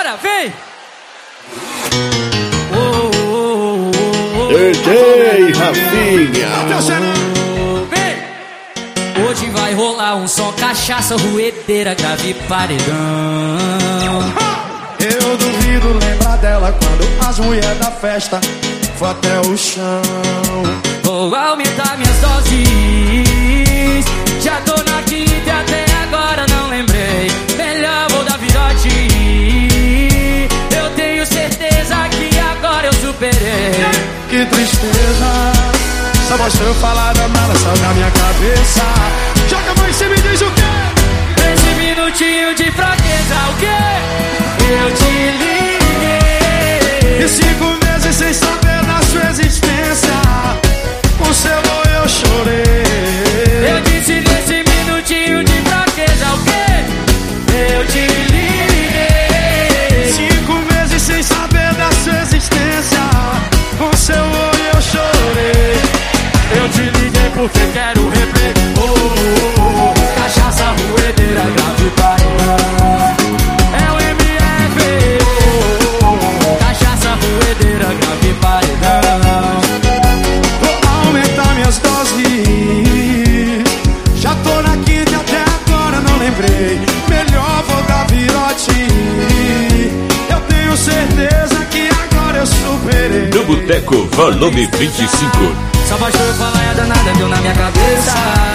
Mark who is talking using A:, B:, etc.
A: Bora, vem!
B: DJ Rafinha.
A: Vem! Hoje vai rolar um som, cachaça, ruedeira, grave, paredão.
C: Eu duvido lembrar dela quando as mulheres da festa foi até o chão.
A: Vou aumentar minhas doses. Já tô na quinta e até agora não lembrei. Melhor vou dar virote. Eu tenho certeza que agora eu superei.
C: Que tristeza, só basta eu falar da nada, só na minha cabeça. Joga mais e me diz o quê?
A: Esse minutinho de fraqueza, o quê? Eu te liguei.
C: E 5 meses sem saber da sua existência. Com seu amor eu chorei.
A: Eu disse nesse minutinho de fraqueza, o quê? Eu te liguei.
C: 5 meses sem saber da sua existência. Com seu amor eu chorei.
A: Eu te liguei porque quero replay. Cachaça, ruedeira, grave, paredão. É o MF. Cachaça, ruedeira, grave, paredão.
C: Vou aumentar minhas doses. Já tô na quinta e até agora não lembrei. Melhor vou dar virote. Eu tenho certeza que agora eu superei.
B: No Boteco, volume 25.
A: Só bastou eu falar e a danada deu na minha cabeça.